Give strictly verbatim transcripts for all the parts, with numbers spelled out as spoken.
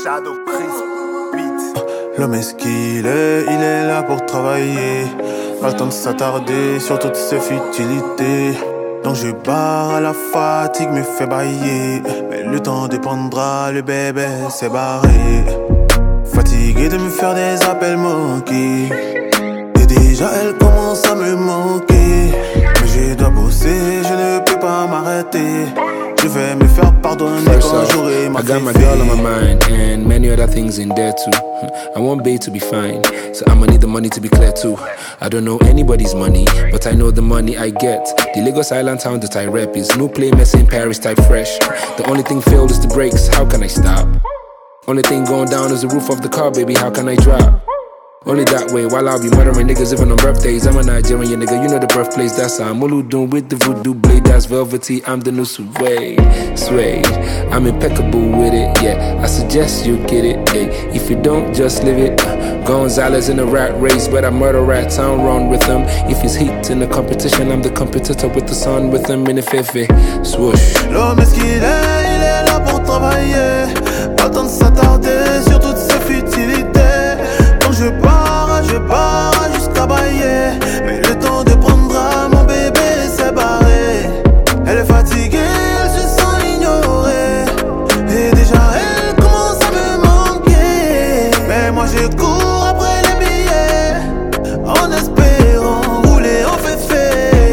Shadow Chris Beat. L'homme est ce qu'il est, il est là pour travailler. Pas le temps de s'attarder sur toutes ses futilités. Donc je barre à la fatigue, me fait bailler. Mais le temps dépendra, le bébé s'est barré. Fatigué de me faire des appels manqués. Et déjà elle commence à me manquer. Mais je dois bosser, je ne peux pas m'arrêter. Je vais me faire pardonner quand j'aurai ma I got my girl on my mind and many other things in there too. I want babe to be fine, so I'ma need the money to be clear too. I don't know anybody's money, but I know the money I get. The Lagos Island town that I rep is no play mess in Paris type fresh. The only thing failed is the brakes, how can I stop? Only thing going down is the roof of the car, baby, how can I drop? Only that way, while I'll be murdering niggas even on birthdays. I'm a Nigerian nigga, you know the birthplace, that's how I'm Oludun with the voodoo blade, that's velvety, I'm the new sway, sway. I'm impeccable with it, yeah, I suggest you get it, hey. If you don't, just live it. Gonzalez in a rat race, but I murder rats, I don't run with them. If it's heat in the competition, I'm the competitor with the sun with them in the fefe, swoosh. L'homme est ce qu'il est, il est là pour travailler. Pas le temps de s'attarder sur toutes ses futilités. Donc je pars, je pars jusqu'à bailler. Mais le temps de prendra, mon bébé s'est barré. Elle est fatiguée, elle se sent ignorée. Et déjà elle commence à me manquer. Mais moi je cours après les billets, en espérant rouler en féfé.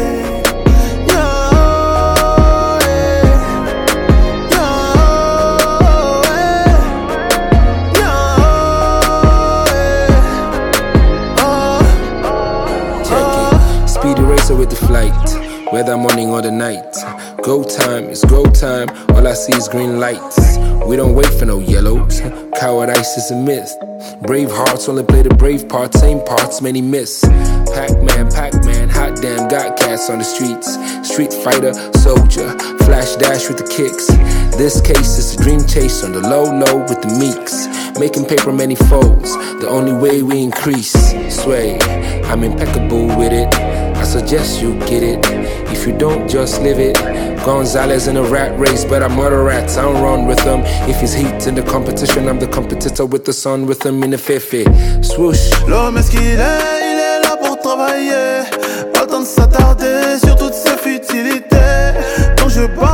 With the flight, whether morning or the night. Go time, it's go time, all I see is green lights. We don't wait for no yellows, coward ice is a myth. Brave hearts only play the brave part, same parts many miss. Pac-Man, Pac-Man, hot damn, got cats on the streets. Street fighter, soldier, flash dash with the kicks. This case is a dream chase on the low low with the meeks. Making paper many folds, the only way we increase. Sway, I'm impeccable with it, I suggest you get it. If you don't, just live it. Gonzalez in a rat race, but I murder rats, I don't run with them. If it's heat in the competition, I'm the competitor with the sun with them in the fefe. Swoosh. L'homme est ce qu'il est, il est là pour travailler. Pas le temps de s'attarder sur toutes ses futilités. Donc je pars